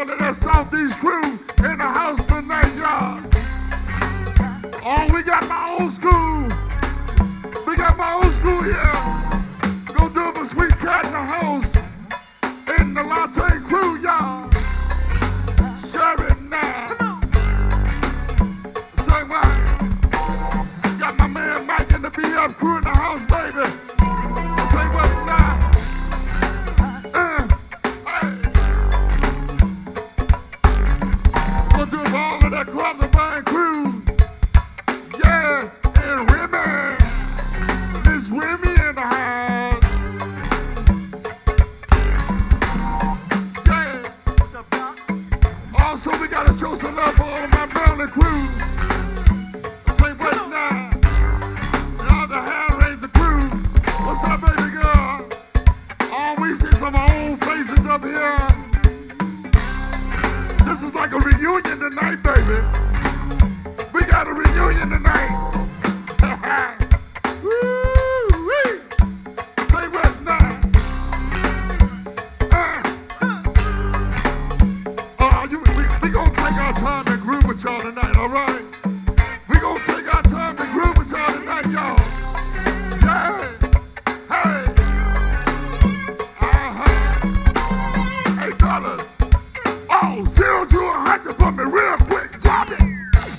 of that Southeast crew in the house tonight, y'all. Oh, we got my old school. We got my old school here. Go do it for Sweet Cat in the house. In the latte crew, y'all. Share it now. Say what? Got my man Mike in the BF crew in the house, baby. Say what now? Hey. We'll do it for all of that Club the Band crew. Yeah, and Remy. Miss Remy in the house. Yeah. What's up, Doc? Also, we gotta show some love for all of my Maryland crew. Say what now? And all the hand ranger crew. What's up, baby girl? Oh, we see some old faces up here. This is like a reunion tonight, baby. We got a reunion tonight. Woo-wee. Say what now? We gonna take our time and groove with y'all tonight, all right? We gonna take our time and groove with y'all tonight, y'all. Yeah. Hey. Hey, fellas. Oh, 0 to 100 for me real quick. Drop it.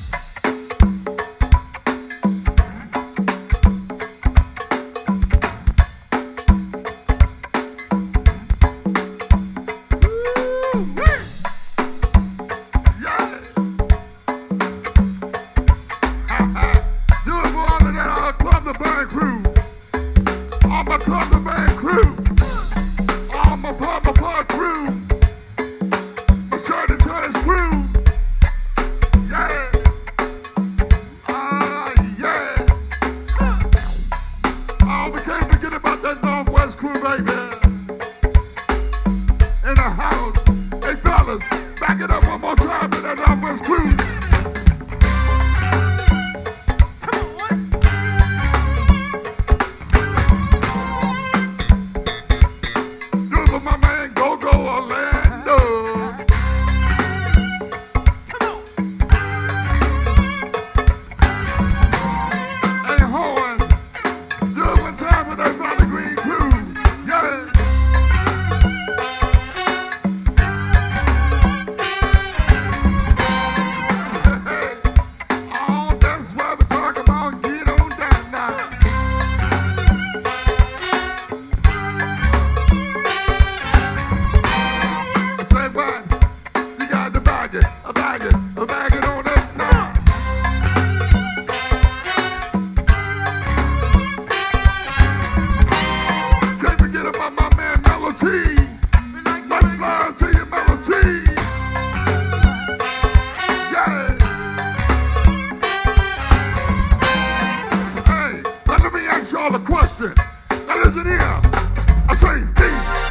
Woo-wee. Yeah. Do it for all of that Club the Band crew. All my Club the Band crew. All my Pub crew. My Shirley Tennis crew. Yeah. Yeah. Oh, we can't forget about that Northwest crew, baby. In the house. Hey, fellas, back it up one more time to that Northwest crew. Come on, what? Do it for my man Go-Go Orlando. Come on. Hey, Horns, do it one time for that Valley Green crew. Yeah. Hey, oh, that's what we're talking about. Get on down now. Say what? You got to bag it, a bag it on that time. Can't forget about my man Melody. We like Much you, love to you, Melody. Yeah. Hey, now let me ask y'all a question. Now listen here. I say, peace.